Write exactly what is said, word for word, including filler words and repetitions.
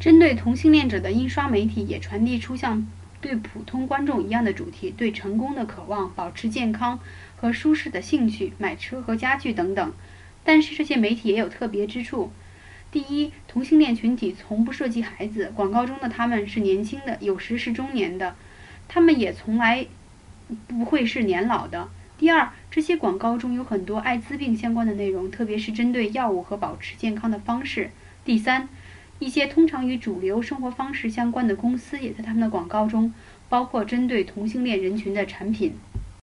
针对同性恋者的印刷媒体也传递出像对普通观众一样的主题，对成功的渴望、保持健康和舒适的兴趣、买车和家具等等。但是这些媒体也有特别之处。第一，同性恋群体从不涉及孩子，广告中的他们是年轻的，有时是中年的，他们也从来不会是年老的。第二，这些广告中有很多艾滋病相关的内容，特别是针对药物和保持健康的方式。第三，一些通常与主流生活方式相关的公司也在他们的广告中，包括针对同性恋人群的产品。